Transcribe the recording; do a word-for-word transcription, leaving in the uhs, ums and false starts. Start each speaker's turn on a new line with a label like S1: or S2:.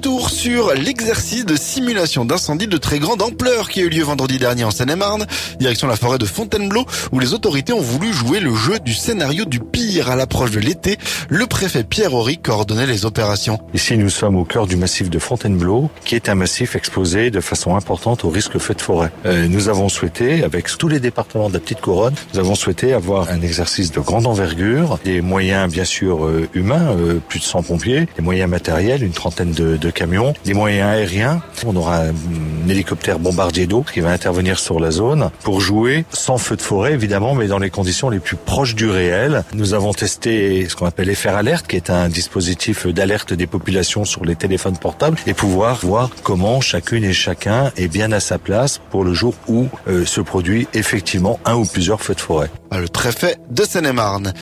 S1: Retour sur l'exercice de simulation d'incendie de très grande ampleur qui a eu lieu vendredi dernier en Seine-et-Marne, direction la forêt de Fontainebleau, où les autorités ont voulu jouer le jeu du scénario du pire. À l'approche de l'été, le préfet Pierre Horry coordonnait les opérations.
S2: Ici, nous sommes au cœur du massif de Fontainebleau, qui est un massif exposé de façon importante au risque feu de forêt. Euh, nous avons souhaité, avec tous les départements de la Petite Couronne, nous avons souhaité avoir un exercice de grande envergure, des moyens bien sûr euh, humains, euh, plus de cent pompiers, des moyens matériels, une trentaine de, de camions, des moyens aériens. On aura un, un hélicoptère bombardier d'eau qui va intervenir sur la zone pour jouer sans feu de forêt évidemment, mais dans les conditions les plus proches du réel. Nous avons testé ce qu'on appelle F R Alert, qui est un dispositif d'alerte des populations sur les téléphones portables, et pouvoir voir comment chacune et chacun est bien à sa place pour le jour où euh, se produit effectivement un ou plusieurs feux de forêt.
S1: Le préfet de Seine-et-Marne.